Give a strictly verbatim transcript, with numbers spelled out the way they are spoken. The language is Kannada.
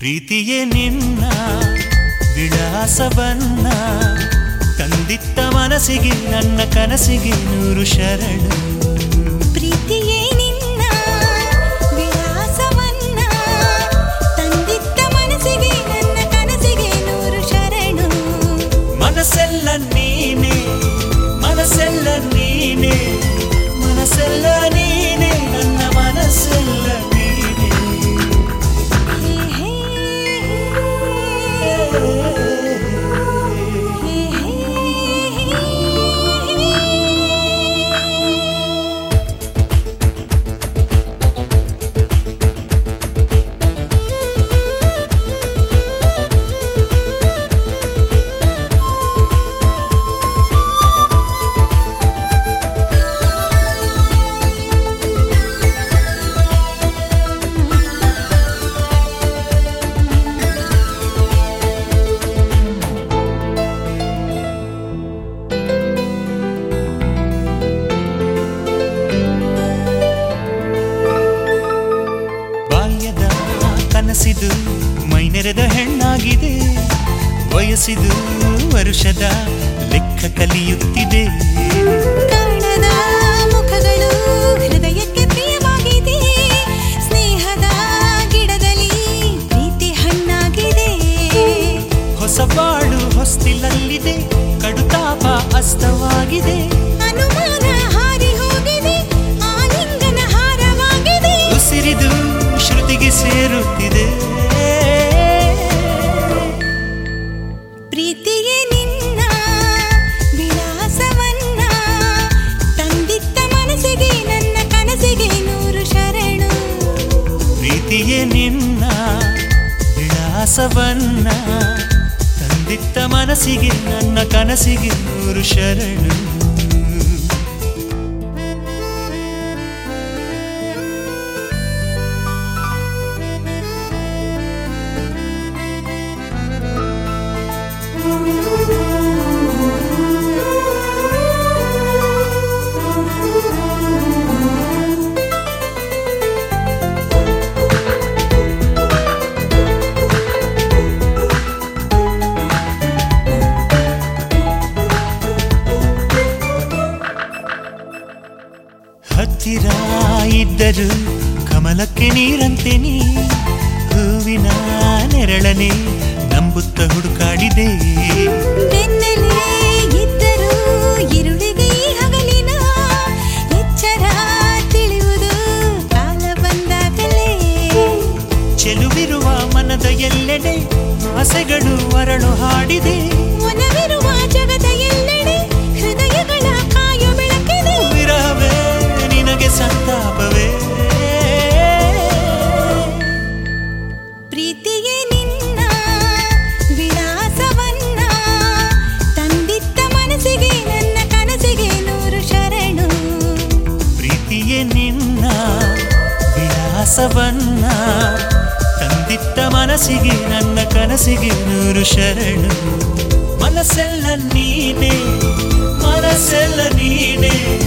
ಪ್ರೀತಿಯೇ ನಿನ್ನ ವಿಳಾಸವನ್ನ ತಂದಿತ್ತ ಮನಸ್ಸಿಗೆ ನನ್ನ ಕನಸಿಗೆ ನೂರು ಶರಣು. ಪ್ರೀತಿಯೇ ನಿನ್ನ ವಿಳಾಸವನ್ನ ತಂದಿತ್ತ ಮನಸ್ಸಿಗೆ ನನ್ನ ಕನಸಿಗೆ ನೂರು ಶರಣು. ಮನಸ್ಸೆಲ್ಲ ನೀನೆ ಮನಸ್ಸೆಲ್ಲ ನೀನೆ ಮನಸ್ಸೆಲ್ಲ ನೀನೆ ನನ್ನ ಮನಸ್ಸೆಲ್ಲ ನೀನೆ. ಕನಸಿದು ಮೈನೆರೆದ ಹೆಣ್ಣಾಗಿದೆ, ವಯಸ್ಸಿದು ವರುಷದ ಲೆಕ್ಕ ಕಲಿಯುತ್ತಿದೆ. ಕಾಣದ ಮುಖಗಳು ಹೃದಯಕ್ಕೆ ಪ್ರಿಯವಾಗಿದೆ, ಸ್ನೇಹದ ಗಿಡದಲ್ಲಿ ಪ್ರೀತಿ ಹಣ್ಣಾಗಿದೆ. ಹೊಸ ಬಾಳು ಹೊಸ್ತಿಲಲ್ಲಿದೆ, ಕಡುತಾಪ ಅಸ್ತವಾಗಿದೆ. ಅನುಮಾನ ಹಾರಿ ಹೋಗಿದೆ, ಆಲಿಂಗನ ಹಾರವಾಗಿದೆ. ಉಸಿರಿದು ಶ್ರುತಿಗೆ ಸೇರುತ್ತಿದೆ. ಪ್ರೀತಿಯೇ ನಿನ್ನ ವಿಳಾಸವನ್ನ ತಂದಿತ್ತ ಮನಸ್ಸಿಗೆ ನನ್ನ ಕನಸಿಗೆ ನೂರು ಶರಣು. ಪ್ರೀತಿಯೇ ನಿನ್ನ ವಿಳಾಸವನ್ನ ತಂದಿತ್ತ ಮನಸ್ಸಿಗೆ ನನ್ನ ಕನಸಿಗೆ ನೂರು ಶರಣು. ಹತ್ತಿರ ಇದ್ದರು ಕಮಲಕ್ಕೆ ನೀರಂತೆ ನೀ, ಹೂವಿನ ನೆರಳನೆ ನಂಬುತ್ತ ಹುಡುಕಾಡಿದೆ. ಬೆನ್ನಲೇ ಇದ್ದರು ഇരുಳಿಗೆ ಹಗಲಿನ ಎಚ್ಚರ ತಿಳಿಯುವುದು ಕಾಲ ಬಂದಾಗಲೇ. ಚೆಲುವಿರುವ ಮನದ ಎಲ್ಲೆಡೆ ಆಸೆಗಳು ಅರಳು ಹಾಡಿದೆ. ಒಲವಿರುವ ಜಗದ ಎಲ್ಲೆಡೆ ಹೃದಯಗಳ ಕಾಯ ಬೆಳಕಿದೆ. ವಿರಹವೇ ನಿನಗೆ ಸಂತಾಪವೇ. ಪ್ರೀತಿಯೇ ನಿನ್ನ ವಿಳಾಸವನ್ನ ತಂದಿತ್ತ ಮನಸ್ಸಿಗೆ ನನ್ನ ಕನಸಿಗೆ ನೂರು ಶರಣು. ಪ್ರೀತಿಯೇ ನಿನ್ನ ವಿಳಾಸವನ್ನ ತಂದಿತ್ತ ಮನಸ್ಸಿಗೆ ನನ್ನ ಕನಸಿಗೆ ನೂರು ಶರಣು. ಮನಸ್ಸೆಲ್ಲ ನೀನೆ ಮನಸ್ಸೆಲ್ಲ ನೀನೆ